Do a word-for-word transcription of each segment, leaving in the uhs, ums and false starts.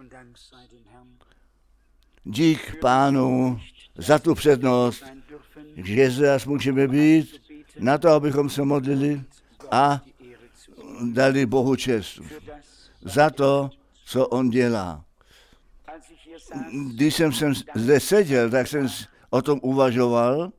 Dík Pánu za tu přednost, že zde můžeme být na to, abychom se modlili a dali Bohu čest za to, co on dělá. Když jsem sem zde seděl, tak jsem o tom uvažoval,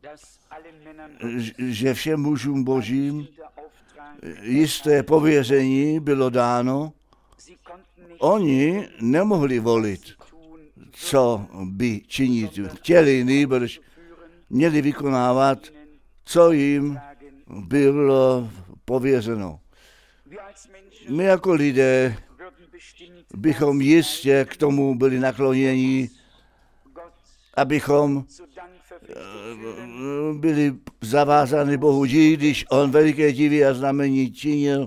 že všem mužům božím jisté pověření bylo dáno. Oni nemohli volit, co by činit chtěli, nýbrž měli vykonávat, co jim bylo pověřeno. My jako lidé bychom jistě k tomu byli nakloněni, abychom byli zavázáni Bohu dík, když on veliké divy a znamení činil.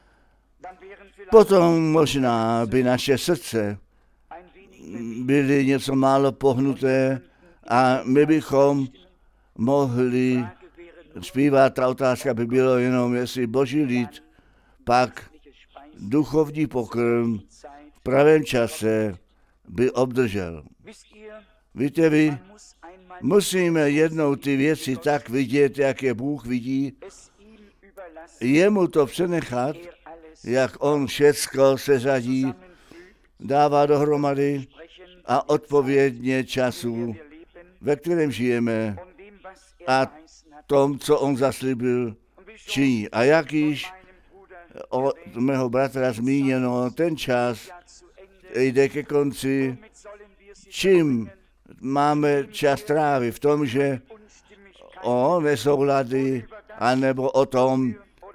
Potom možná by naše srdce byly něco málo pohnuté a my bychom mohli zpívat. Ta otázka by bylo jenom, jestli Boží lid pak duchovní pokrm v pravém čase by obdržel. Víte vy, musíme jednou ty věci tak vidět, jak je Bůh vidí, jemu to přenechat, jak on všecko seřadí, dává dohromady a odpovědně času, ve kterém žijeme a tom, co on zaslíbil, činí. A jak již od mého bratra zmíněno, ten čas jde ke konci, čím máme čas trávit v tom, že o nesoulady, anebo o tom,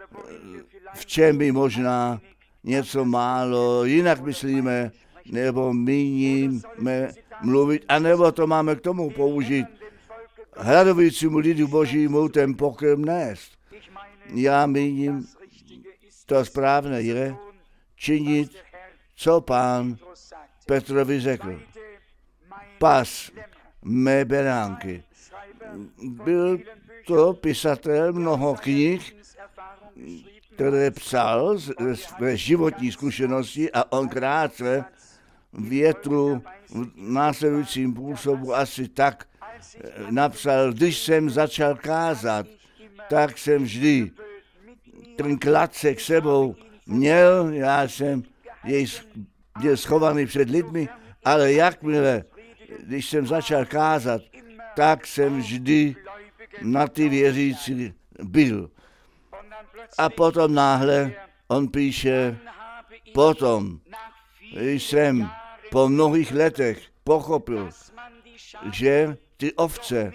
v čem by možná něco málo jinak myslíme, nebo míníme mluvit, anebo to máme k tomu použít. Hladovícímu lidu božímu ten pokrm nést. Já míním, to správné je činit, co Pán Petrovi řekl. Pas mé beránky. Byl to pisatel mnoho knih, které psal ve životní zkušenosti a on krátce větru v následujícím působu asi tak napsal, když jsem začal kázat, tak jsem vždy ten klacek s sebou měl, já jsem jej byl schovaný před lidmi, ale jakmile, když jsem začal kázat, tak jsem vždy na ty věřící byl. A potom náhle on píše, potom jsem po mnohých letech pochopil, že ty ovce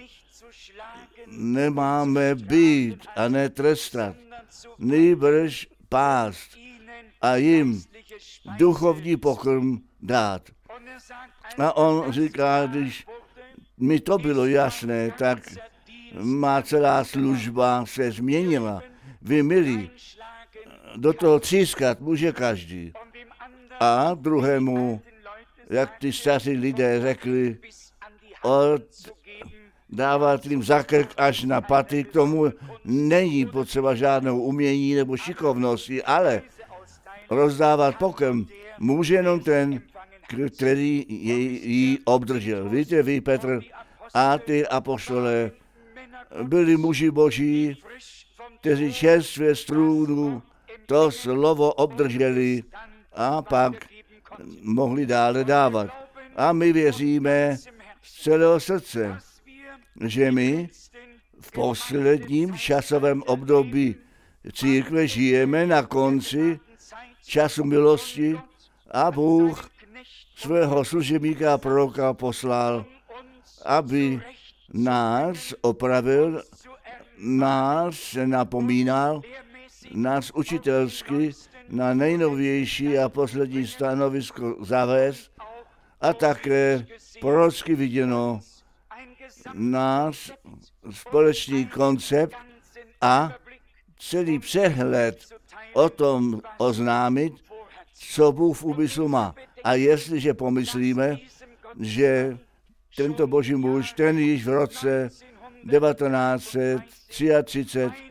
nemáme být a netrestat, nýbrž pást a jim duchovní pokrm dát. A on říká, když mi to bylo jasné, tak má celá služba se změnila. Vy milí, do toho třískat může každý. A druhému, jak ty staří lidé řekli, od dávat jim za krk až na paty, k tomu není potřeba žádnou umění nebo šikovnosti, ale rozdávat pokrm může jenom ten, který ji obdržel. Víte vy, Petr, a ty apoštole byli muži boží, kteří čerstvě z trůnu to slovo obdrželi a pak mohli dále dávat. A my věříme z celého srdce, že my v posledním časovém období církve žijeme na konci času milosti a Bůh svého služebníka a proroka poslal, aby nás opravil, nás napomínal, nás učitelsky na nejnovější a poslední stanovisko zavést a také prorocky viděno náš společný koncept a celý přehled o tom oznámit, co Bůh v úmyslu má. A jestliže pomyslíme, že tento boží muž, ten již v roce devatenáct set třicet tři,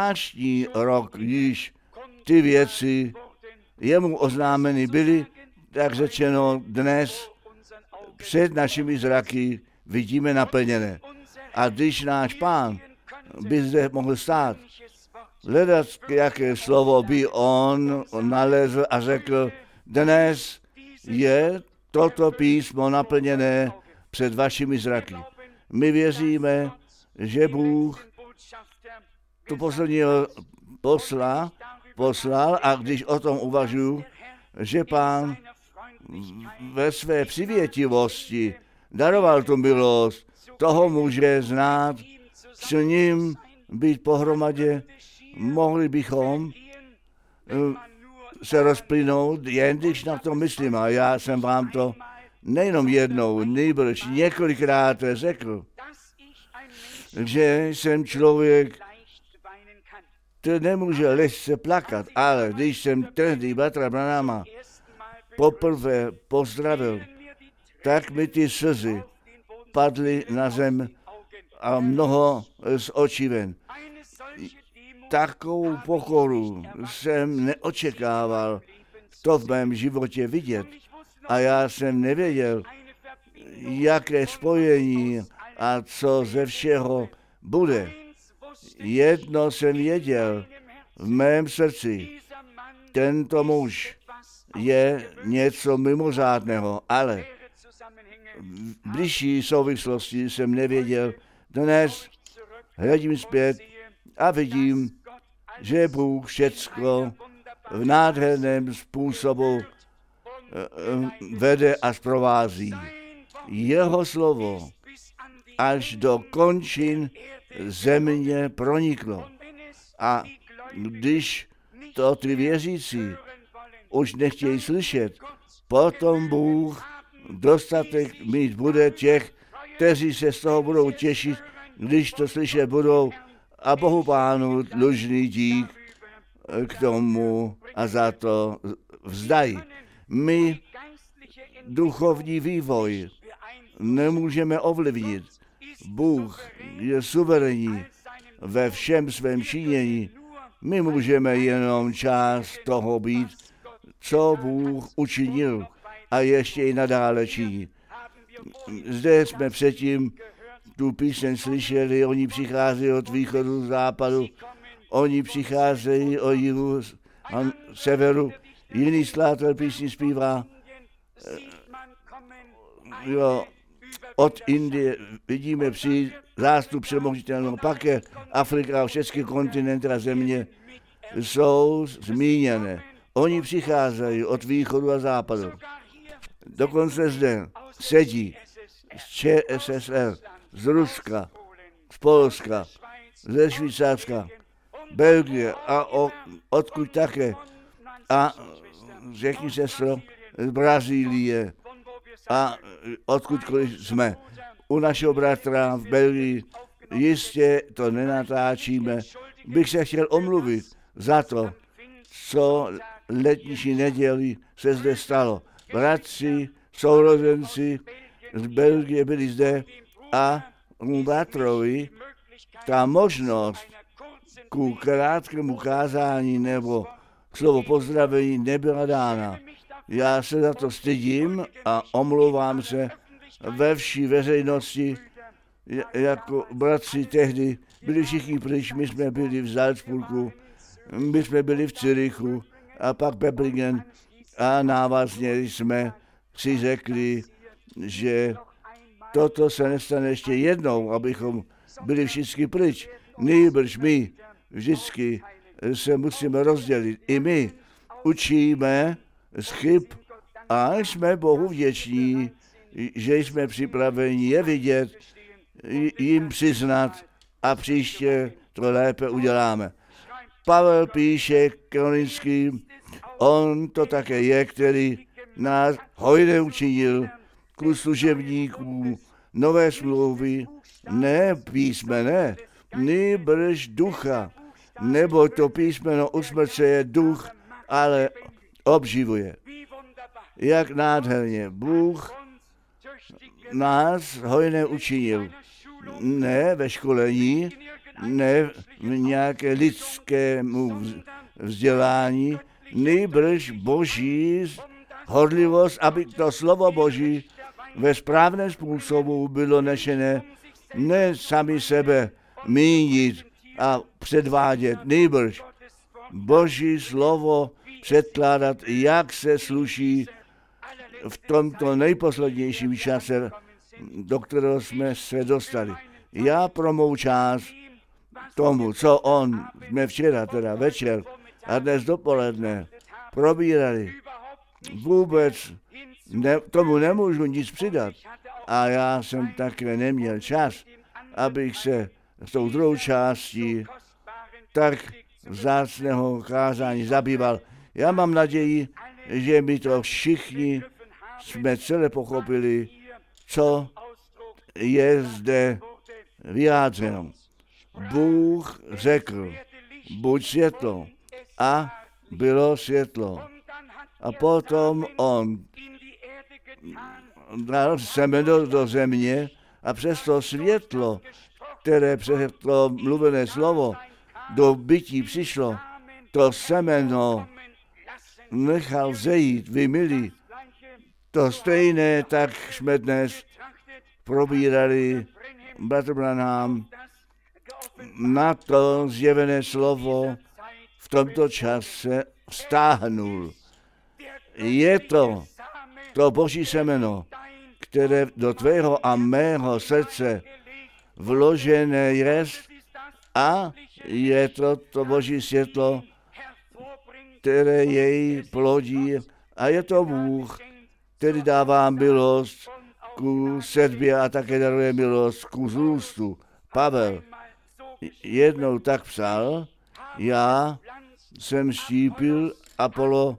zvláštní rok, již ty věci jemu oznámeny byly, tak řečeno, dnes před našimi zraky vidíme naplněné. A když náš Pán by zde mohl stát, hledat, jaké slovo by on nalezl a řekl, dnes je toto písmo naplněné před vašimi zraky. My věříme, že Bůh to poslední posla, poslal a když o tom uvažuji, že Pán ve své přivětivosti daroval tu milost, toho může znát, s ním být pohromadě, mohli bychom se rozplynout, jen když na to myslím. A já jsem vám to nejenom jednou, nejbrž několikrát řekl, že jsem člověk, který nemůže lehce plakat, ale když jsem tehdy bratra Branhama poprvé pozdravil, tak mi ty slzy padly na zem a mnoho z očí ven. Takovou pokoru jsem neočekával to v mém životě vidět. A já jsem nevěděl, jaké spojení a co ze všeho bude. Jedno jsem věděl v mém srdci. Tento muž je něco mimořádného, ale v bližší souvislosti jsem nevěděl. Dnes hledím zpět a vidím, že Bůh všecko v nádherném způsobu vede a zprovází. Jeho slovo až do končin země proniklo. A když to ty věřící už nechtějí slyšet, potom Bůh dostatek mít bude těch, kteří se z toho budou těšit, když to slyšet budou, a Bohu Pánu dlužný dík k tomu a za to vzdají. My duchovní vývoj nemůžeme ovlivnit. Bůh je suverénní ve všem svém činění. My můžeme jenom část toho být, co Bůh učinil a ještě i nadále činí. Zde jsme předtím tu píseň slyšeli, oni přicházejí od východu, západu, oni přicházejí od jihu, severu, jiný skladatel písní zpívá, jo, od Indie vidíme přijít zástup přemožitelného, pak je Afrika, všechny kontinenty a země jsou zmíněné. Oni přicházejí od východu a západu. Dokonce zde sedí z Č S S R, z Ruska, z Polska, ze Švýcarska, Belgie a o, odkud také. A řekni sestro, z Brazílie a odkudkoliv jsme. U našeho bratra v Belgii jistě to nenatáčíme. Bych se chtěl omluvit za to, co letniční neděli se zde stalo. Bratři, sourozenci z Belgie byli zde a mu bratrovi ta možnost ku krátkému kázání nebo slovo pozdravení nebyla dána. Já se za to stydím a omlouvám se ve vší veřejnosti, jako bratři tehdy byli všichni pryč, my jsme byli v Salzburgu, my jsme byli v Zürichu a pak Böblingen a návazně jsme si řekli, že toto se nestane ještě jednou, abychom byli všichni pryč. Nýbrž my vždycky se musíme rozdělit. I my učíme z chyb a jsme Bohu vděční, že jsme připraveni je vidět, jim přiznat a příště to lépe uděláme. Pavel píše Korinským, on to také je, který nás hojně učinil ku služebníků nové smlouvy, ne písmene, nýbrž ducha, nebo to písmeno usmrcuje duch, ale obživuje. Jak nádherně Bůh nás hojně učinil. Ne ve školení, ne v nějaké lidskému vzdělání, nýbrž boží horlivost, aby to slovo Boží ve správném způsobu bylo nešené, ne sami sebe mínit a předvádět, nejbrž Boží slovo předkládat, jak se sluší v tomto nejposlednějším čase, do kterého jsme se dostali. Já pro mou část tomu, co on, jsme včera, teda večer a dnes dopoledne probírali, vůbec ne, tomu nemůžu nic přidat. A já jsem také neměl čas, abych se s tou druhou částí tak vzácného kázání zabýval. Já mám naději, že my to všichni jsme celé pochopili, co je zde vyjádřeno. Bůh řekl, buď světlo, a bylo světlo. A potom on dal semeno do země a přes to světlo, které přes to mluvené slovo do bytí přišlo, to semeno nechal vzejít, vymilí. To stejné, tak jsme dnes probírali, bratr Branham, na to zjevené slovo v tomto čase stáhnul. Je to to Boží semeno, které do tvého a mého srdce vložené je, a je to to Boží světlo, které jej plodí, a je to Bůh, který dává milost ku sedbě a také daruje milost ku zrůstu. Pavel jednou tak psal, já jsem štípil, Apollo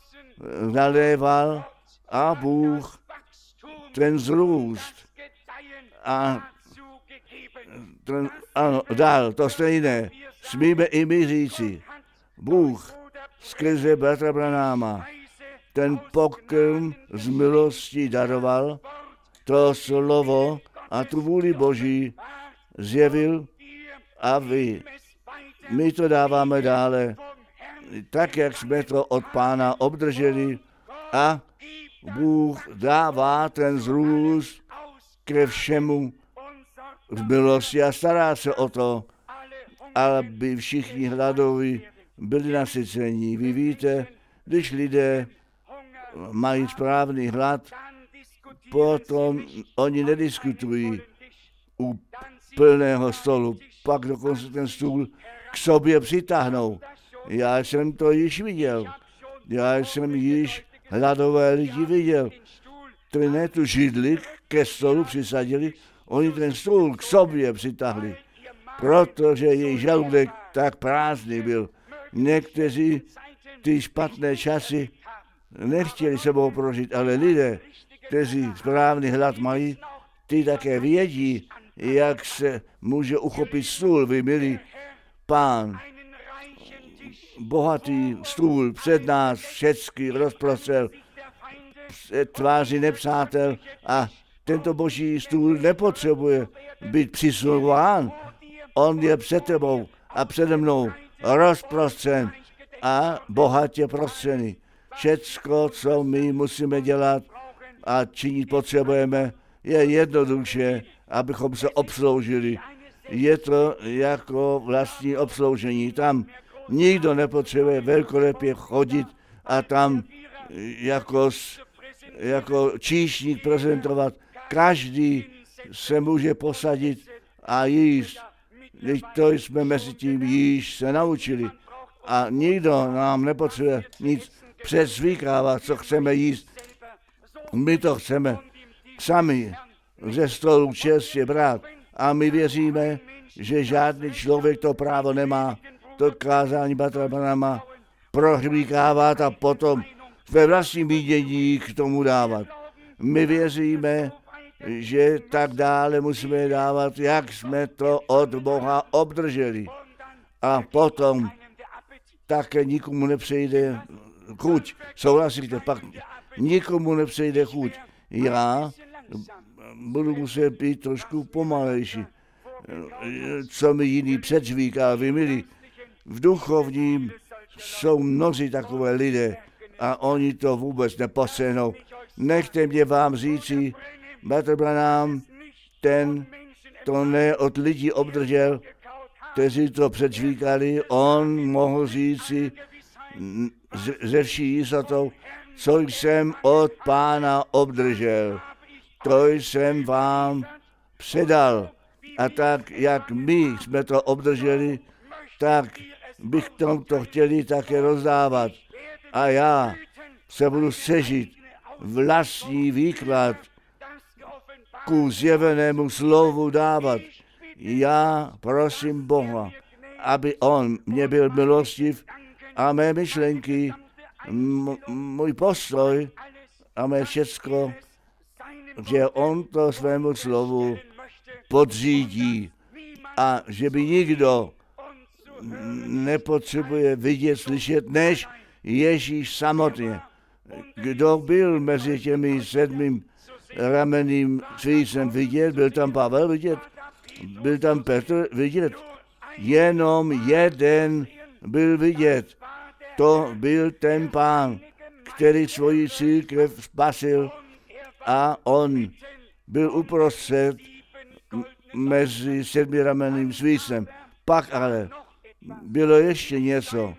naléval a Bůh ten zrůst a ten, ano, dal to stejné. Smíme i my říci, Bůh skrze bratra Branhama ten pokrm z milostí daroval, to slovo a tu vůli Boží zjevil, a vy. My to dáváme dále, tak, jak jsme to od Pána obdrželi, a Bůh dává ten zrůst ke všemu v milosti a stará se o to, aby všichni hladoví byli nasyceni. Vy víte, když lidé mají správný hlad, potom oni nediskutují u plného stolu, pak dokonce ten stůl k sobě přitáhnou. Já jsem to již viděl. Já jsem již hladové lidi viděl, kteří ne tu židli ke stolu přisadili, oni ten stůl k sobě přitáhli, protože jejich žaludek tak prázdný byl. Někteří ty špatné časy nechtěli sebou prožít, ale lidé, kteří správný hlad mají, ty také vědí, jak se může uchopit stůl, vy milí Pán. Bohatý stůl před nás všecky rozprostřel tváři nepřátel, a tento Boží stůl nepotřebuje být přisunován. On je před tebou a přede mnou rozprostřen a bohatě prostřený. Všecko, co my musíme dělat a činit potřebujeme, je jednoduše, abychom se obsloužili. Je to jako vlastní obsloužení. Tam nikdo nepotřebuje velkolepě chodit a tam jako, jako číšník prezentovat. Každý se může posadit a jíst. Když to jsme mezi tím již se naučili. A nikdo nám nepotřebuje nic přesvíkávat, co chceme jíst. My to chceme sami ze stolu čestě brát. A my věříme, že žádný člověk to právo nemá to kázání bratra Branhama prohlíkávat a potom ve vlastním vidění k tomu dávat. My věříme, že tak dále musíme dávat, jak jsme to od Boha obdrželi. A potom také nikomu nepřejde chuť. Souhlasíte, pak nikomu nepřejde chuť. Já budu muset být trošku pomalejší. Co mi jiný předžvíká, vy milí. V duchovním jsou mnozí takové lidé a oni to vůbec neposenou. Nechte mě vám říci, bratr Branham, ten to ne od lidí obdržel, kteří to předžvíkali, on mohl říci ze vší jistotou, co jsem od Pána obdržel, to jsem vám předal. A tak, jak my jsme to obdrželi, tak bych to chtěli také rozdávat. A já se budu snažit vlastní výklad ku zjevenému slovu dávat. Já prosím Boha, aby on mě byl milostiv a mé myšlenky, m- můj postoj a mé všecko, že on to svému slovu podřídí a že by nikdo nepotřebuje vidět, slyšet, než Ježíš samotně. Kdo byl mezi těmi sedmým ramenným svícem vidět? Byl tam Pavel vidět? Byl tam Petr vidět? Jenom jeden byl vidět. To byl ten Pán, který svoji církev spasil a on byl uprostřed mezi sedmi ramenným svícem. Pak ale bylo ještě něco.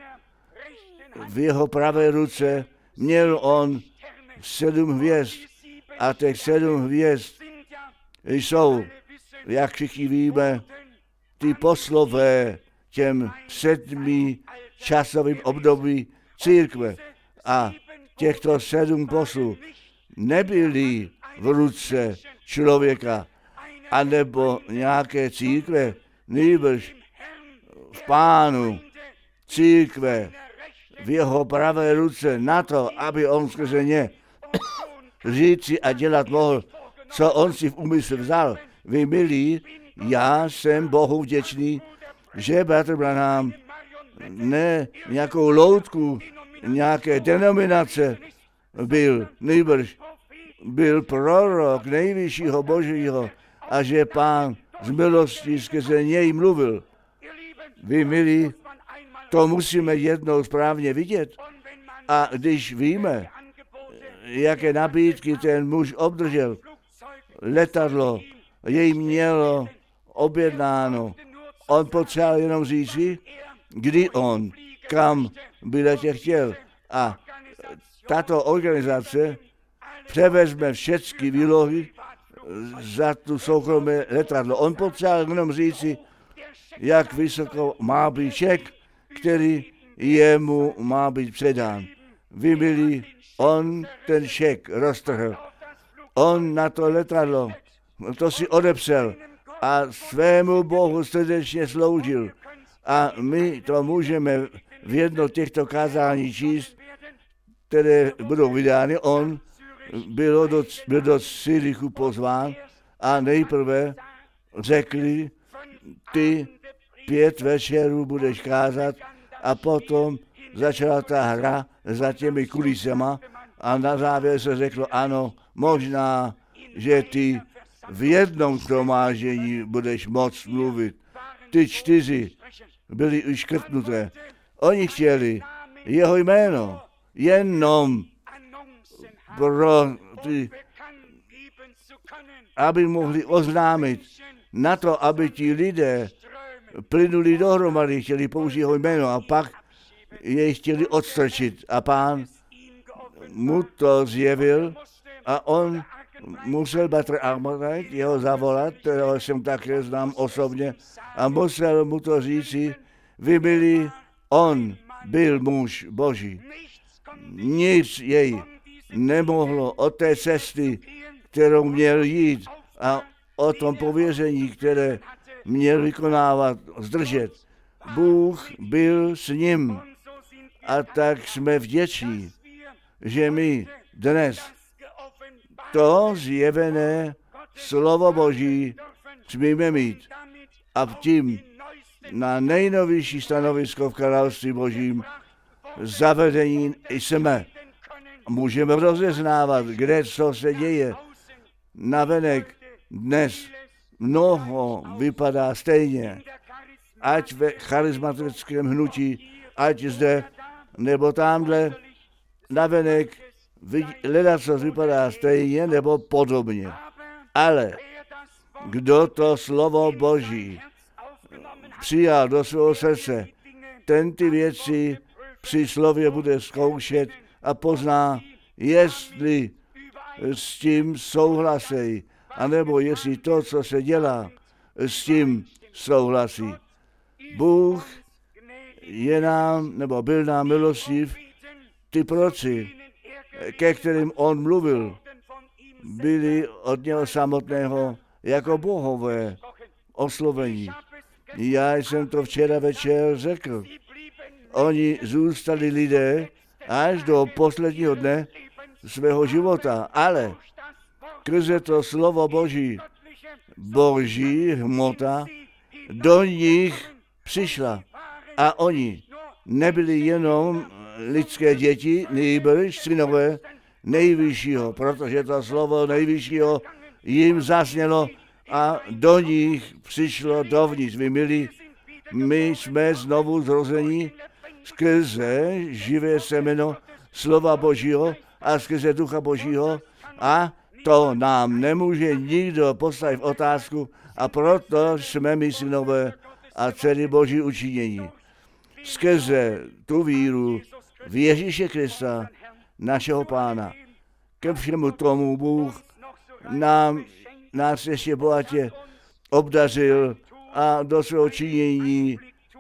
V jeho pravé ruce měl on sedm hvězd a těch sedm hvězd jsou, jak všichni víme, ty poslové těm sedmi časovým období církve. A těchto sedm poslů nebyly v ruce člověka anebo nějaké církve, nýbrž v Pánu církve v jeho pravé ruce na to, aby on skrze ně říci a dělat mohl, co on si v úmysl vzal. Vy milí, já jsem Bohu vděčný, že bratr Branham ne nějakou loutku, nějaké denominace byl, nýbrž byl prorok nejvyššího Božího a že Pán z milosti skrze něj mluvil. Vy milí, to musíme jednou správně vidět. A když víme, jaké nabídky ten muž obdržel, letadlo jej mělo objednáno, on potřeboval jenom říci, kdy on, kam by letě chtěl. A tato organizace převezme všechny výlohy za tu soukromé letadlo. On potřeboval jenom říci, jak vysoko má být šek, který jemu má být předán. Vy milí, on ten šek roztrhl. On na to letadlo, to si odepsal a svému Bohu srdečně sloužil. A my to můžeme v jedno těchto kázání číst, které budou vydány. On byl do, byl do Syrichu pozván a nejprve řekli, ty pět večerů budeš kázat a potom začala ta hra za těmi kulisema a na závěr se řeklo, ano, možná, že ty v jednom shromáždění budeš moct mluvit. Ty čtyři byly už škrtnuté. Oni chtěli jeho jméno jenom pro ty, aby mohli oznámit na to, aby ti lidé plynuli dohromady, chtěli použít jeho jméno a pak jej chtěli odstrčit. A Pán mu to zjevil a on musel Bratr Armourite jeho zavolat, kterého jsem také znám osobně, a musel mu to říci, vy byli, on byl muž Boží. Nic jej nemohlo od té cesty, kterou měl jít a o tom pověření, které měl vykonávat, zdržet. Bůh byl s ním a tak jsme vděční, že my dnes to zjevené slovo Boží smíme mít a tím na nejnovější stanovisko v království Božím zavedení jsme. Můžeme rozeznávat, kde co se děje. Navenek dnes mnoho vypadá stejně. Ať ve charismatickém hnutí, ať zde nebo tamhle navenek hledat, co vypadá stejně nebo podobně. Ale kdo to slovo Boží přijal do svého srdce, ten ty věci při slově bude zkoušet a pozná, jestli s tím souhlasí, anebo jestli to, co se dělá, s tím souhlasí. Bůh je nám, nebo byl nám milostiv, ty proroci, ke kterým on mluvil, byli od něho samotného jako bohové oslovení. Já jsem to včera večer řekl. Oni zůstali lidé až do posledního dne svého života, ale skrze to slovo Boží, Boží hmota do nich přišla. A oni nebyli jenom lidské děti, nýbrž synové nejvyššího, protože to slovo nejvyššího jim zasnělo a do nich přišlo dovnitř. Vy milí, my jsme znovu zrození skrze živé semeno slova Božího a skrze ducha Božího a to nám nemůže nikdo postavit otázku a proto jsme my synové a dcery Boží učinění. Skrze tu víru v Ježíše Krista, našeho Pána. Ke všemu tomu Bůh nám, nás ještě bohatě obdařil a do svého činění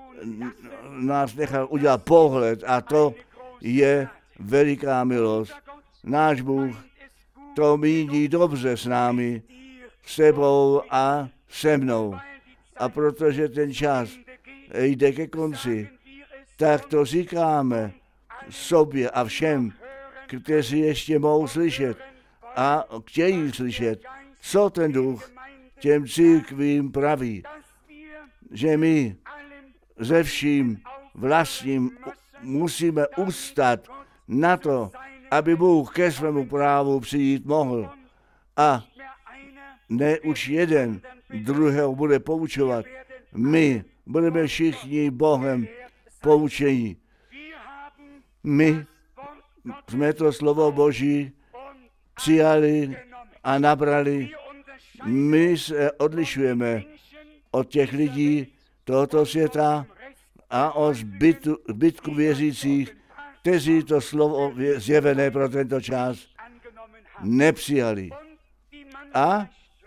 nás nechal udělat pohled a to je veliká milost. Náš Bůh to míní dobře s námi, s tebou a se mnou. A protože ten čas jde ke konci, tak to říkáme sobě a všem, kteří ještě mohou slyšet a chtějí slyšet, co ten duch těm církvím praví, že my ze vším vlastním musíme ustat na to, aby Bůh ke svému právu přijít mohl. A ne už jeden druhého bude poučovat. My budeme všichni Bohem poučení. My jsme to slovo Boží přijali a nabrali. My se odlišujeme od těch lidí tohoto světa a od zbytku, zbytku věřících, kteří to slovo zjevené pro tento čas nepřijali. A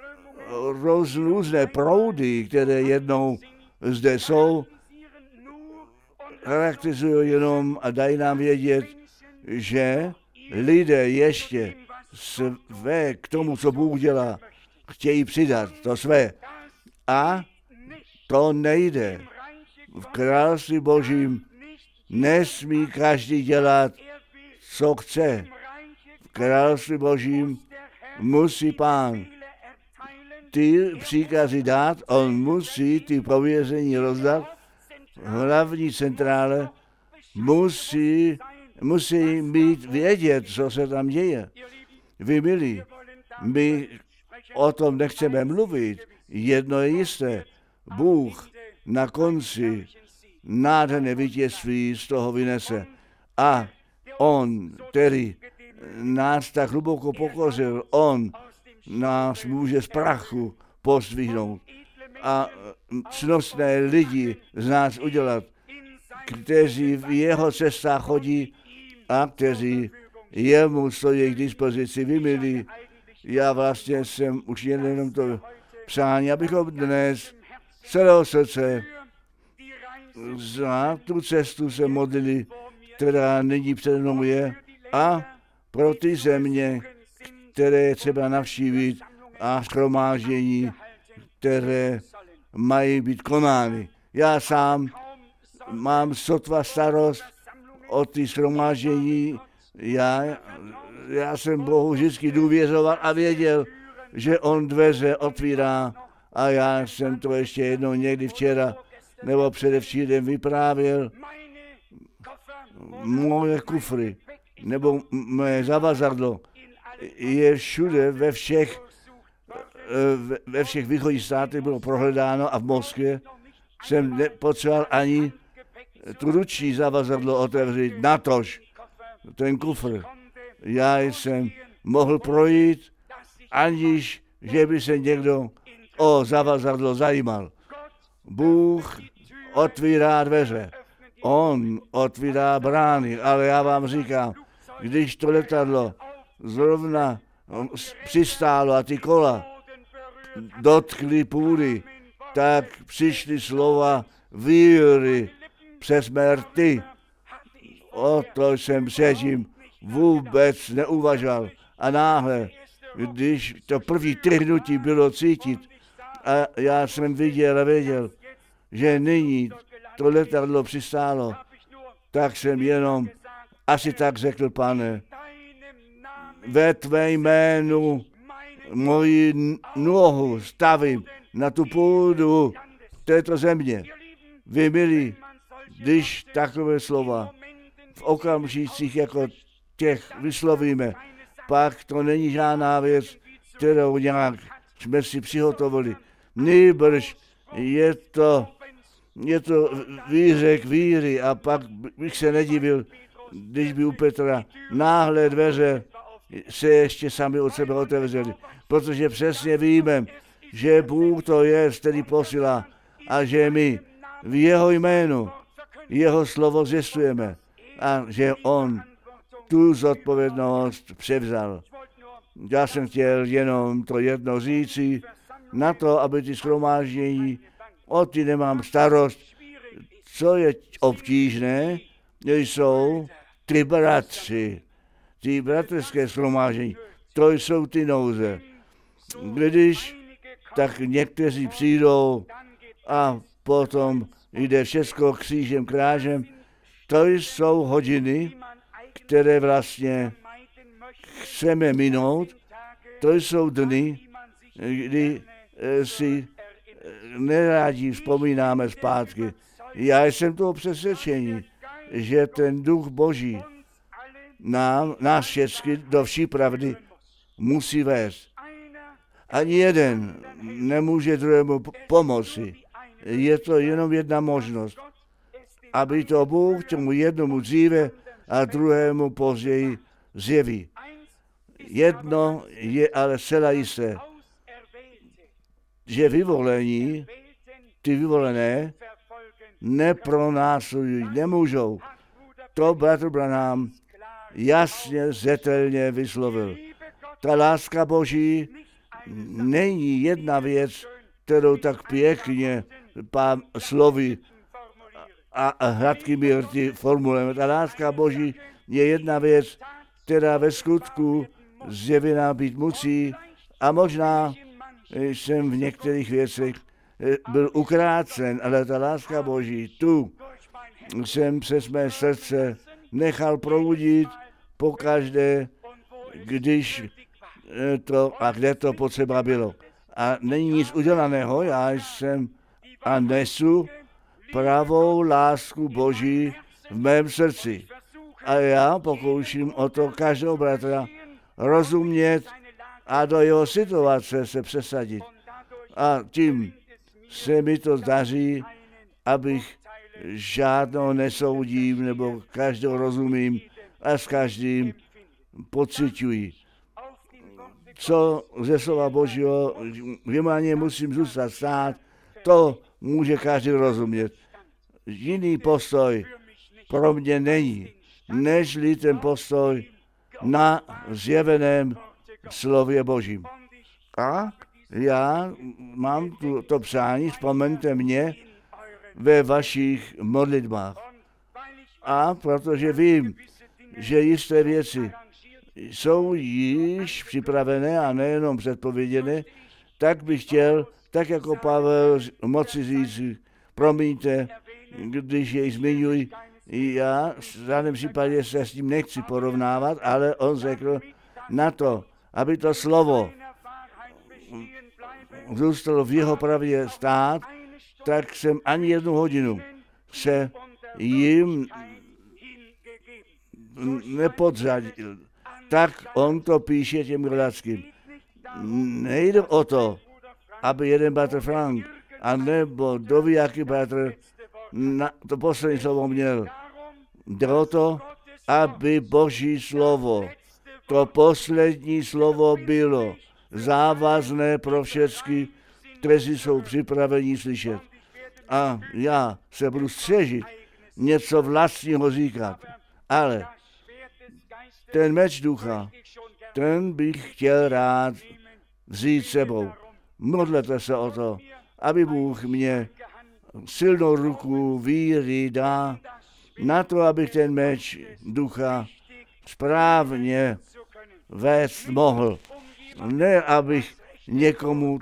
různé proudy, které jednou zde jsou, charakterizují jenom a dají nám vědět, že lidé ještě své k tomu, co Bůh dělá, chtějí přidat to své. A to nejde. V království Božím nesmí každý dělat, co chce. V království Božím musí Pán ty příkazy dát, on musí ty pověření rozdat. Hlavní centrále musí, musí mít vědět, co se tam děje. Vy milí, my o tom nechceme mluvit. Jedno je jisté. Bůh na konci nádherné vítězství z toho vynese. A on, který nás tak hluboko pokořil, on nás může z prachu pozdvihnout a cnostné lidi z nás udělat, kteří v jeho cestách chodí a kteří jemu stojí k dispozici. Vy milí, já vlastně jsem už jenom to přání, abychom dnes celého srdce za tu cestu se modlili, která nyní před mnou je, a pro ty země, které je třeba navštívit, a shromáždění, které mají být konány. Já sám mám sotva starost o ty shromáždění. Já, já jsem Bohu vždycky důvěřoval a věděl, že on dveře otvírá, a já jsem to ještě jednou někdy včera nebo předevčírem vyprávěl. Moje kufry nebo moje zavazadlo je všude, ve všech, ve všech východních státech bylo prohledáno a v Moskvě jsem nepotřeboval ani tu ruční zavazadlo otevřít, natož ten kufr. Já jsem mohl projít, aniž že by se někdo o zavazadlo zajímal. Bůh otvírá dveře, on otvírá brány, ale já vám říkám, když to letadlo zrovna přistálo a ty kola dotkly půdy, tak přišly slova víry přes mé rty. O to jsem předtím vůbec neuvažoval. A náhle, když to první trhnutí bylo cítit, a já jsem viděl a věděl, že nyní to letadlo přistálo, tak jsem jenom asi tak řekl, Pane, ve tvé jménu moji nohu stavím na tu půdu této země. Vy milí, když takové slova v okamžicích jako těch vyslovíme, pak to není žádná věc, kterou nějak jsme si přihotovili. Nýbrž je to, je to výřek víry a pak bych se nedivil, když by u Petra náhle dveře se ještě sami od sebe otevřeli. Protože přesně víme, že Bůh to je, který posílá a že my v jeho jménu jeho slovo zvěstujeme a že on tu zodpovědnost převzal. Já jsem chtěl jenom to jedno říci, na to, aby ty shromáždění, o ty nemám starost. Co je obtížné, jsou ty bratři, ty bratrské shromáždění, to jsou ty nouze. Když tak někteří přijdou a potom jde všechno křížem krážem, to jsou hodiny, které vlastně chceme minout, to jsou dny, kdy si nerádi vzpomínáme zpátky. Já jsem toho přesvědčení, že ten duch Boží nám, nás všechny do vší pravdy musí vést. Ani jeden nemůže druhému pomoci. Je to jenom jedna možnost, aby to Bůh tomu jednomu dříve a druhému později zjeví. Jedno je ale zcela jisté, že vyvolení, ty vyvolené, nepronásledují, nemůžou. To bratr Branham jasně, zřetelně vyslovil. Ta láska Boží není jedna věc, kterou tak pěkně pár slovy a hladkými rty formulujeme. Ta láska Boží je jedna věc, která ve skutku zjevená být musí a možná jsem v některých věcech byl ukrácen, ale ta láska Boží, tu jsem přes mé srdce nechal proudit pokaždé, když to a kde to potřeba bylo. A není nic udělaného, já jsem a nesu pravou lásku Boží v mém srdci. A já pokouším o to každého bratra rozumět a do jeho situace se přesadit. A tím se mi to daří, abych žádnou nesoudím, nebo každého rozumím a s každým pociťuji. Co ze slova Božího, že na ně musím zůstat stát, to může každý rozumět. Jiný postoj pro mě není, nežli ten postoj na zjeveném slově Božím. A já mám tu, to přání, vzpomeňte mě ve vašich modlitbách. A protože vím, že jisté věci jsou již připravené a nejenom předpověděné, tak bych chtěl, tak jako Pavel, moci říct, promiňte, když jej zmiňuji, já v žádném případě se s tím nechci porovnávat, ale on řekl na to, aby to slovo zůstalo v jeho pravdě stát, tak jsem ani jednu hodinu se jim nepodřadil. Tak on to píše těm Galackým. Nejde o to, aby jeden bratr Frank, anebo doví, jaký bratr na to poslední slovo měl. Jde o to, aby Boží slovo, to poslední slovo bylo závazné pro všechny, kteří jsou připraveni slyšet. A já se budu střežit něco vlastního říkat, ale ten meč ducha, ten bych chtěl rád vzít sebou. Modlete se o to, aby Bůh mě silnou ruku víry dá na to, abych ten meč ducha správně vést mohl. Ne, abych někomu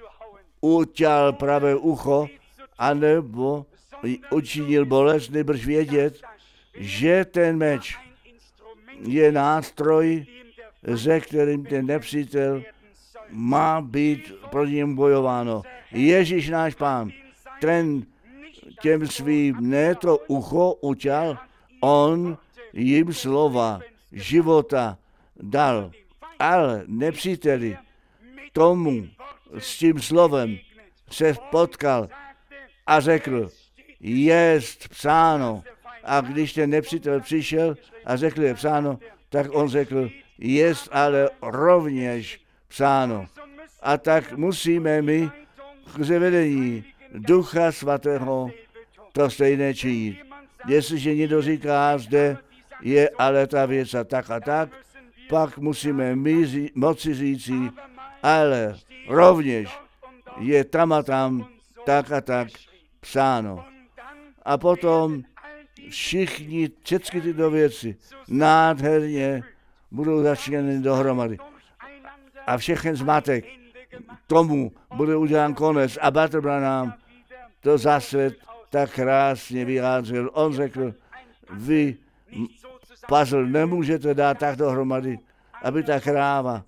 uťal pravé ucho, anebo učinil bolest, nebrž vědět, že ten meč je nástroj, ze kterým ten nepřítel má být pro něm bojováno. Ježíš náš Pán, ten těm svým ne to ucho uťal, on jim slova života dal. Ale nepříteli tomu s tím slovem se potkal a řekl, jest psáno. A když ten nepřítel přišel a řekl, je psáno, tak on řekl, jest ale rovněž psáno. A tak musíme my k zavedení Ducha Svatého to stejné činit. Jestliže někdo říká, zde je ale ta věc a tak a tak, pak musíme my moci říci, ale rovněž je tam a tam tak a tak psáno. A potom všichni, všechny tyto věci nádherně budou začleněny dohromady. A všechen zmatek tomu bude udělán konec. A Bratr Branham to zase tak krásně vyjádřil. On řekl, vy puzzle nemůžete dát tak dohromady, aby ta kráva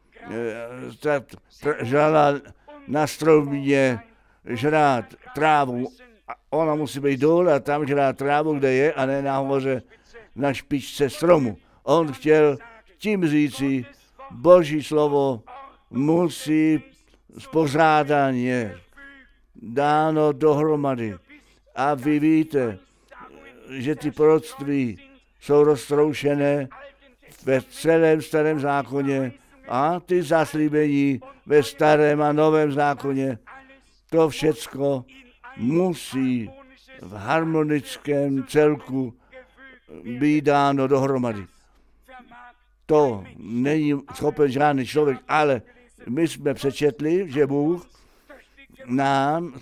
ta, žrala na stromě žrát trávu. Ona musí být dole a tam žrát trávu, kde je, a ne nahoře na špičce stromu. On chtěl tím říci, Boží slovo musí spořádaně dáno dohromady. A vy víte, že ty proroctví jsou roztroušené ve celém starém zákoně a ty zaslíbení ve starém a novém zákoně. To všecko musí v harmonickém celku být dáno dohromady. To není schopen žádný člověk, ale my jsme přečetli, že Bůh nám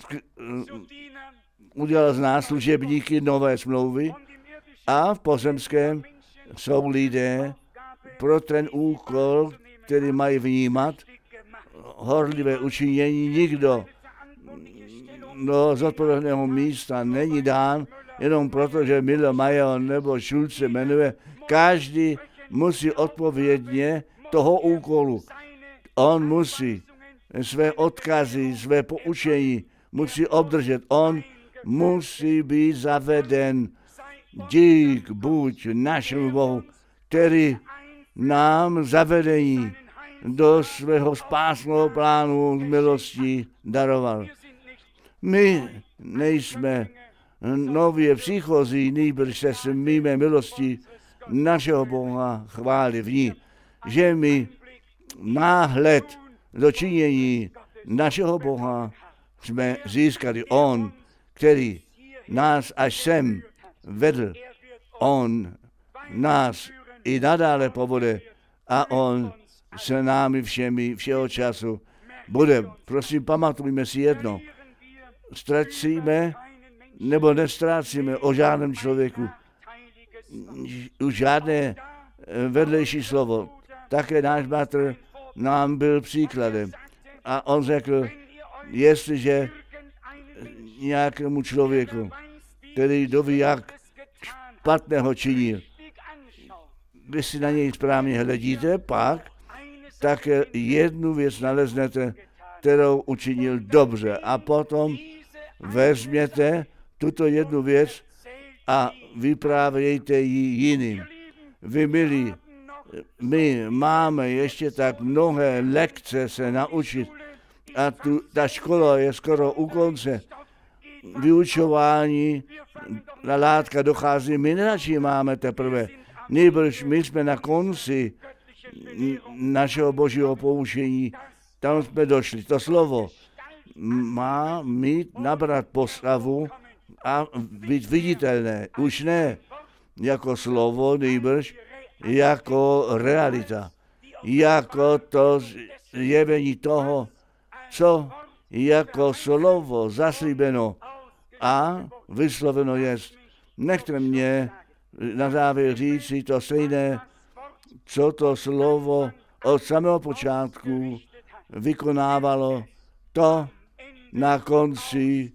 udělal z nás služebníky nové smlouvy a v pozemském jsou lidé pro ten úkol, který mají vnímat, horlivé učinění. Nikdo do zodpovědného místa není dán jenom proto, že Miller, Mayer nebo Schulz se jmenuje. Každý musí odpovědně toho úkolu. On musí své odkazy, své poučení musí obdržet. On musí být zaveden. Dík buď našemu Bohu, který nám zavedení do svého spásného plánu z milostí daroval. My nejsme nově příchozí, nýbrž se smíme milosti našeho Boha chválit v ní, že my náhled do činění našeho Boha jsme získali. On, který nás až sem vedl, on nás i nadále povede a on se námi všemi všeho času bude. Prosím, pamatujme si jedno. Ztracíme nebo nestrácíme o žádném člověku už žádné vedlejší slovo. Také náš bratr nám byl příkladem. A on řekl, jestliže nějakému člověku, který doví, jak špatného činil, když si na něj správně hledíte, pak tak jednu věc naleznete, kterou učinil dobře. A potom vezměte tuto jednu věc a vyprávějte ji jiným. Vy milí, my máme ještě tak mnohé lekce se naučit a tu, ta škola je skoro u konce. Vyučování na látka dochází, my nenačí máme teprve. Nýbrž my jsme na konci našeho božího poučení, tam jsme došli. To slovo má mít, nabrat postavu a být viditelné. Už ne jako slovo, nýbrž jako realita. Jako to zjevení toho, co jako slovo zaslíbeno a vysloveno jest. Nechte mě na závěr říct si to stejné, co to slovo od samého počátku vykonávalo, to na konci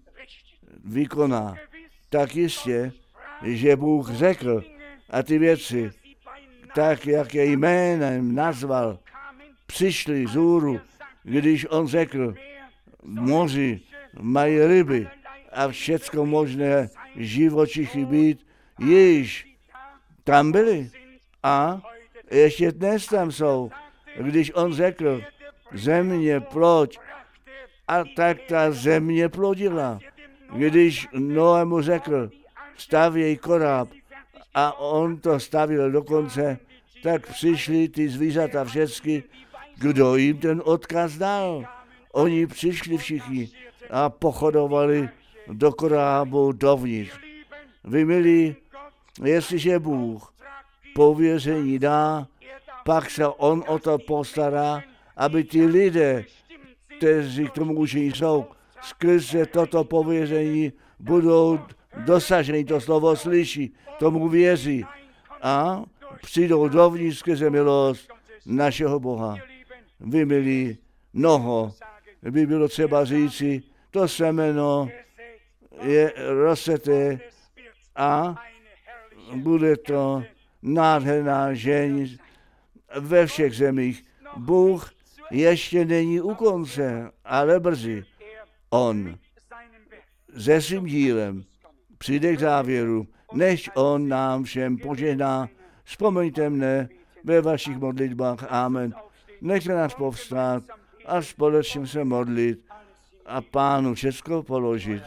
vykoná. Tak jistě, že Bůh řekl a ty věci, tak jak je jménem nazval, přišli z úru, když on řekl, moři mají ryby a všecko možné živočichy být, již tam byli a ještě dnes tam jsou. Když on řekl, země ploď, a tak ta země plodila. Když Noému řekl, stavěj koráb, a on to stavil dokonce, tak přišli ty zvířata všechny, kdo jim ten odkaz dal. Oni přišli všichni a pochodovali do korábu dovnitř. Vy milí, jestliže Bůh pověření dá, pak se on o to postará, aby ty lidé, kteří k tomu učení jsou, skrze toto pověření budou dosaženi, to slovo slyší, tomu věří a přijdou dovnitř skrze milost našeho Boha. Vy milí, mnoho by bylo třeba říci, to semeno je rozeté a bude to nádherná žeň ve všech zemích. Bůh ještě není u konce, ale brzy. On se svým dílem přijde k závěru, než on nám všem požehná. Vzpomeňte mne ve vašich modlitbách. Amen. Nechte nás povstát a společně se modlit a Pánu všecko položit.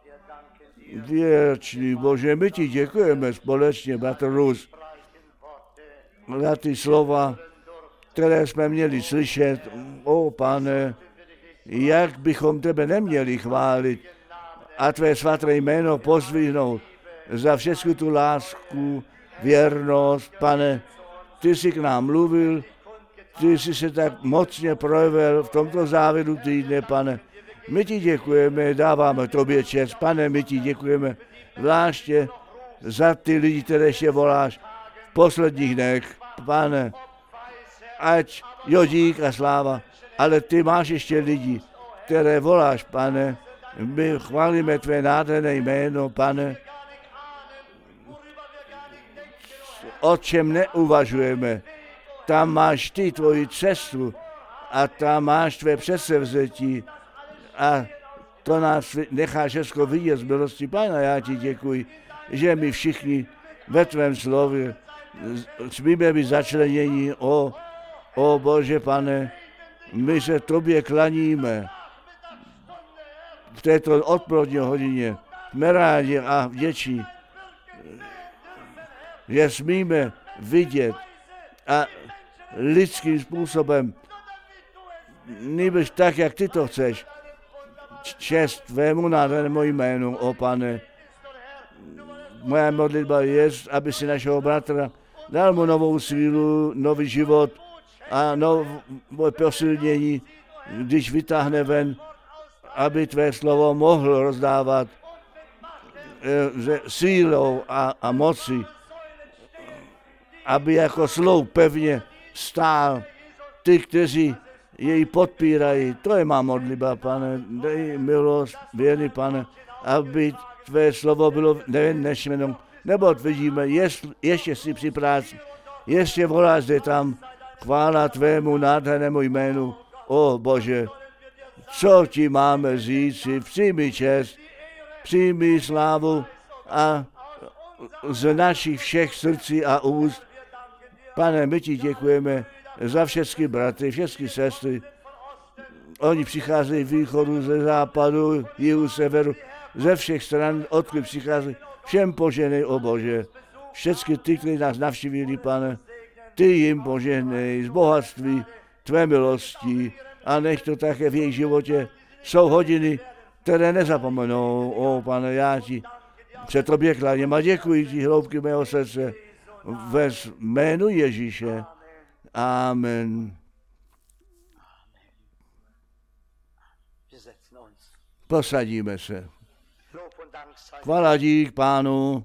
Věčný Bože, my ti děkujeme společně, bratr Rus, za ty slova, které jsme měli slyšet. O Pane, jak bychom tebe neměli chválit a tvé svaté jméno pozdvihnout za všechnu tu lásku, věrnost. Pane, ty jsi k nám mluvil, ty jsi se tak mocně projevil v tomto závěru týdne, Pane. My ti děkujeme, dáváme tobě čest. Pane, my ti děkujeme zvláště za ty lidi, které ještě voláš v posledních dnech. Pane, ať jo dík a sláva, ale ty máš ještě lidi, které voláš, Pane. My chválíme tvé nádherné jméno, Pane. O čem neuvažujeme, tam máš ty tvoji cestu a tam máš tvé předsevzetí a to nás nechá všechno vidět z milosti. Pane, já ti děkuji, že my všichni ve tvém slově smíme být začlenění. O, o Bože, Pane, my se tobě klaníme v této odpolední hodině. Jsme rádi a vděční, že smíme vidět a lidským způsobem, nýbrž tak, jak ty to chceš, čest tvému nádhernému jménu, o Pane. Moja modlitba je, aby si našeho bratra dal mu novou sílu, nový život a nové posilnění, když vytáhne ven, aby tvé slovo mohl rozdávat e, sílou a, a moci, aby jako sloup pevně stál ty, kteří jej podpírají. To je má modlitba, Pane. Dej milost, věrný Pane, aby tvé slovo bylo nejen nešmenou, nebo vidíme, jest, ještě si při práci, ještě voláš zde tam, chvála tvému nádhernému jménu. O Bože, co ti máme říci, přijmi čest, přijmi slávu a z našich všech srdcí a úst. Pane, my ti děkujeme za všechny bratry, všechny sestry. Oni přicházejí z východu, ze západu, jihu, severu, ze všech stran, odkud přicházejí. Všem poženej, o Bože. všechny ty, kteří nás navštívili, Pane, ty jim požehnej z bohatství tvé milosti a nech to také v jejich životě jsou hodiny, které nezapomenou. O, Pane, já ti před tobě kláním a děkuji ti hloubky mého srdce ve jménu Ježíše. Amen. Posadíme se. Chvála dík Pánu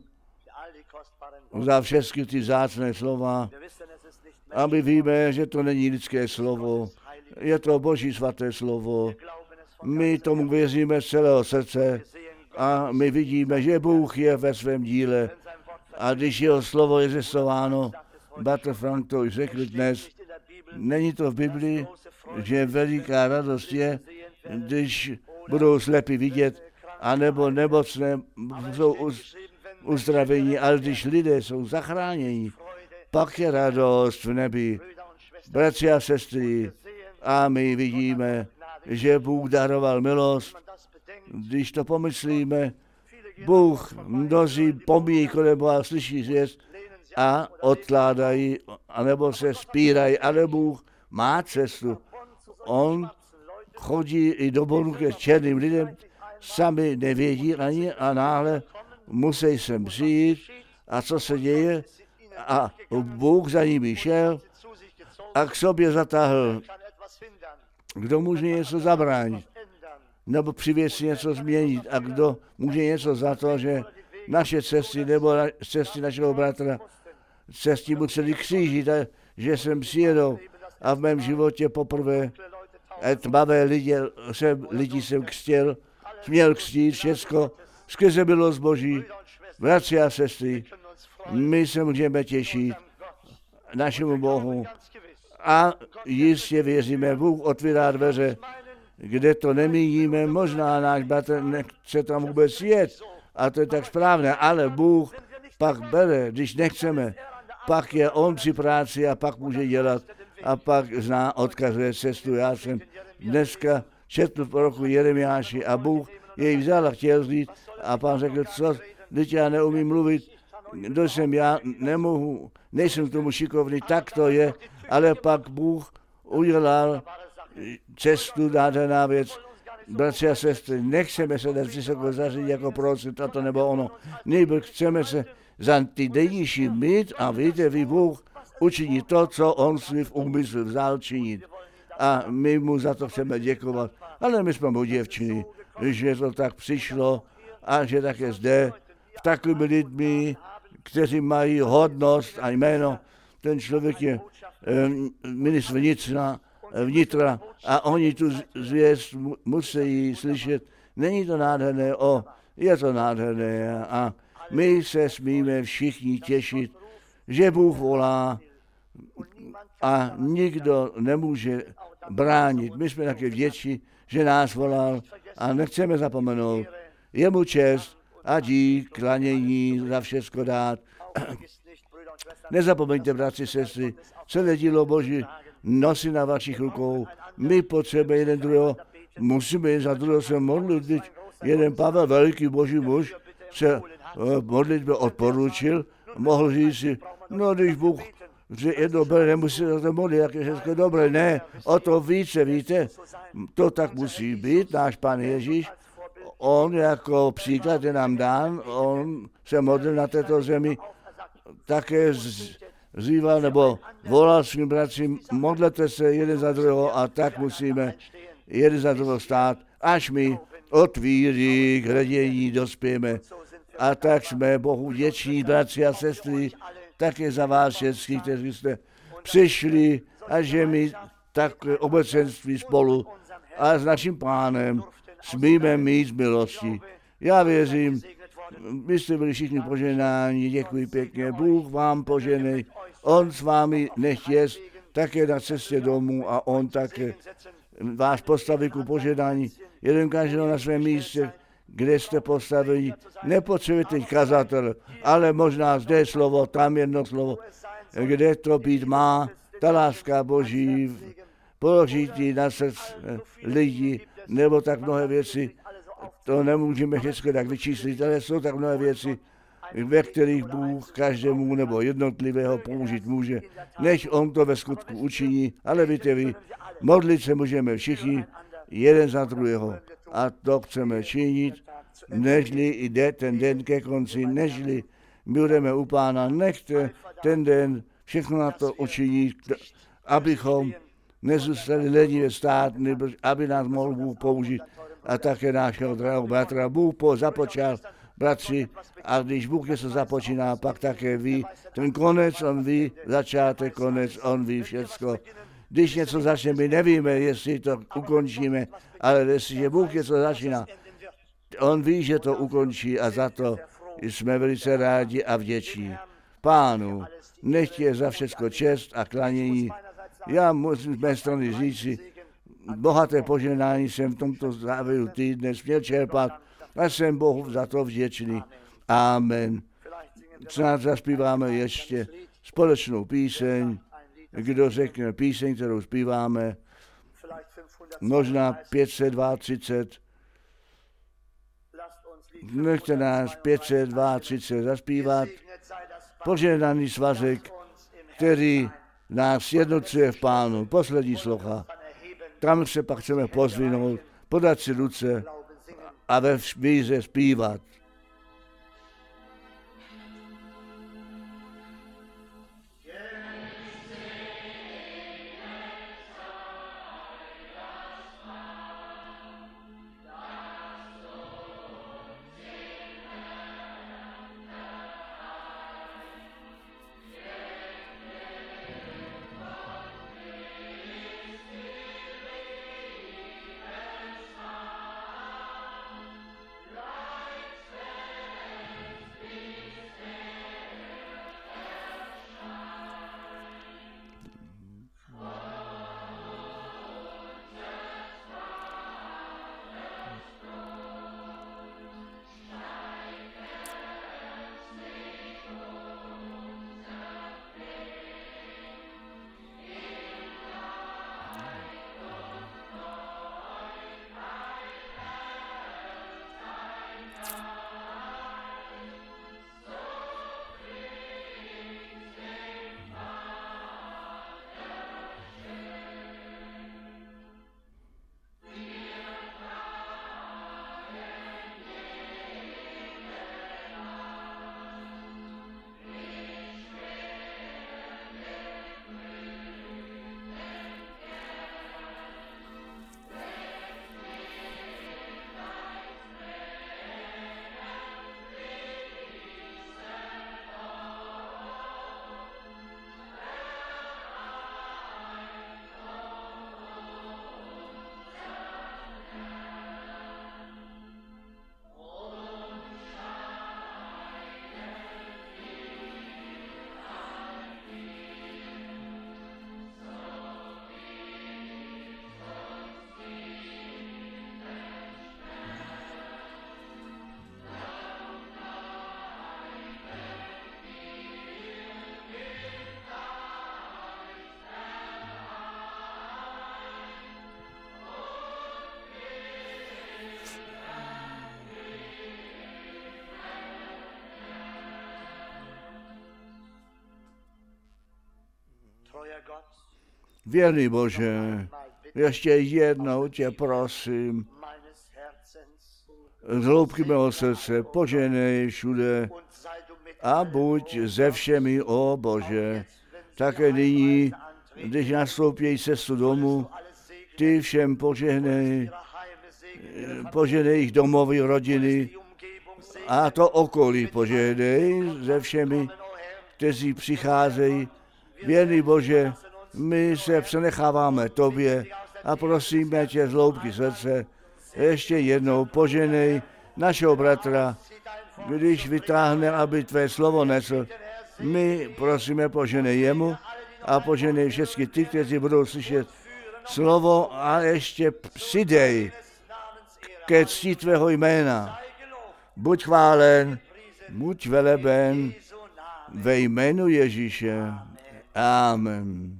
za všechny ty vzácné slova. A my víme, že to není lidské slovo, je to Boží svaté slovo. My tomu věříme z celého srdce a my vidíme, že Bůh je ve svém díle. A když jeho slovo je zestováno, Bratr Frank to už řekl dnes, není to v Biblii, že veliká radost je, když budou slepí vidět, anebo nemocné jsou uzdravení, ale když lidé jsou zachráněni, pak je radost v nebi. Bratři a sestry, a my vidíme, že Bůh daroval milost. Když to pomyslíme, Bůh mnozí pomíjí kolem Boha, slyší zvěst a odkládají, anebo se spírají, ale Bůh má cestu. On chodí i do bodu ke černým lidem, sami nevědí ani a náhle musí sem přijít. A co se děje? A Bůh za nimi šel a k sobě zatáhl. Kdo může něco zabránit? Nebo při věci něco změnit? A kdo může něco za to, že naše cesty nebo cesty našeho bratra cesty museli křížit, a že jsem přijedou a v mém životě poprvé tmavé lidi jsem, lidi jsem křtěl, směl křtít všecko, skrze milost Boží. Bratři a sestry, my se můžeme těšit našemu Bohu a jistě věříme, Bůh otvírá dveře, kde to nemíjíme, možná náš bratr nechce tam vůbec jet a to je tak správné, ale Bůh pak bere, když nechceme, pak je on při práci a pak může dělat a pak zná, odkazuje cestu. Já jsem dneska četl v proroku Jeremiáši a Bůh jej vzal a chtěl říct a pán řekl, co, teď já neumím mluvit, kdo jsem já, nemohu, nejsem k tomu šikovný, tak to je, ale pak Bůh udělal cestu, nádherná věc. Bratři a sestry, nechceme se dnes vysoko zařídit jako proroci, tato nebo ono. Nejbrž chceme se za ty nejnižší mít a víte, vy Bůh učiní to, co on si v úmyslu vzal činit. A my mu za to chceme děkovat. Ale my jsme mu děvčili, že to tak přišlo a že také zde v takovými lidmi, kteří mají hodnost a jméno. Ten člověk je eh, ministr vnitra, vnitra a oni tu zvěst musí slyšet. Není to nádherné? O, je to nádherné a my se smíme všichni těšit, že Bůh volá a nikdo nemůže bránit. My jsme také vděční, že nás volal a nechceme zapomenout. Jemu čest a dík, klanění za všecko dát. Nezapomeňte, bratři, sestry, celé dílo Boží nosí na vašich rukou. My potřebujeme jeden druhého, musíme za druhého se modlit. Jeden Pavel, veliký Boží muž, se modlitbě odporučil, mohl říct si, no když Bůh že je dobré, nemusí se to modlit, jak je všechno dobré. Ne, o to více, víte, to tak musí být, náš Pán Ježíš. On jako příklad je nám dán, on se modlil na této zemi, také zýval nebo volal svým bratřím, modlete se jeden za druhého a tak musíme jeden za druhého stát, až my otvíří k hledění dospějeme. A tak jsme Bohu vděční, bratři a sestry, také za vás všechny, kteří jste přišli a že my tak obecenství spolu a s naším Pánem smíme mít milosti. Já věřím, my jste byli všichni poženáni, děkuji pěkně, Bůh vám poženej, on s vámi nech jest také na cestě domů a on také váš postaví ku poženání, jeden každého na svém místě, kde jste postaveni, nepotřebujete kazatel, ale možná zde slovo, tam jedno slovo, kde to být má, ta láska Boží, položit na srdce lidí, nebo tak mnohé věci, to nemůžeme všechno tak vyčíslit, ale jsou tak mnohé věci ve kterých Bůh každému nebo jednotlivého použít může, než on to ve skutku učiní, ale víte vy, modlit se můžeme všichni, jeden za druhého. A to chceme činit, nežli jde ten den ke konci, nežli budeme u Pána, nechte ten den všechno na to učinit, abychom nezůstali lenivě stát, nebo aby nás mohl Bůh použít a také nášho drahého bratra. Bůh po započal, bratři, a když Bůh něco započíná, pak také ví, ten konec, on ví, začátek, konec, on ví všecko. Když něco začne, my nevíme, jestli to ukončíme, ale jestliže Bůh něco začíná, on ví, že to ukončí a za to jsme velice rádi a vděční. Pánu, nech je za všecko čest a klanění. Já musím z mé strany říci, bohaté požehnání jsem v tomto závěru týdne směl čerpat a jsem Bohu za to vděčný. Amen. Snad zaspíváme ještě společnou píseň. Kdo řekne píseň, kterou zpíváme, možná pět set třicet dva. Nechte nás pět set třicet dva zaspívat. Požehnaný svazek, který nás jednocuje v Pánu. Poslední slocha. Tam se pak chceme pozvinout, podat si ruce a ve víře zpívat. Věrný Bože, ještě jednou tě prosím, z hloubky mého srdce, poženej všude a buď ze všemi, o Bože. Také nyní, když nastoupí cestu domů, ty všem požehnej, požehnej jejich domovy, rodiny a to okolí požehnej ze všemi, kteří přicházejí. Věrný Bože, my se přenecháváme tobě a prosíme tě z hloubky srdce, ještě jednou poženej našeho bratra, když vytáhne, aby tvé slovo nesl. My prosíme, poženej jemu a poženej všechny ty, kteří budou slyšet slovo a ještě přidej ke cti tvého jména. Buď chválen, buď veleben ve jménu Ježíše. Amen.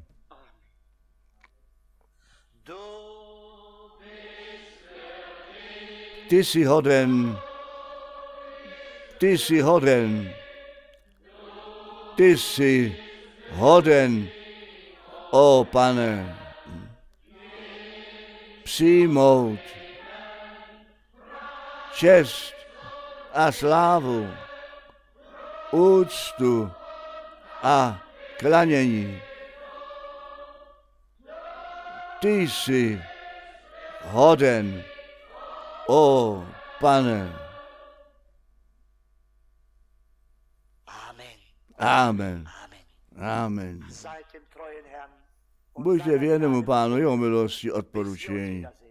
Ty jsi hoden Ty jsi hoden, ty jsi hoden, o Pane, přijmout čest a slávu, úctu a klanění. Ty jsi hoden, o Pane. Amen. Amen. Buďte věrnému Pánu jeho milosti odporučení.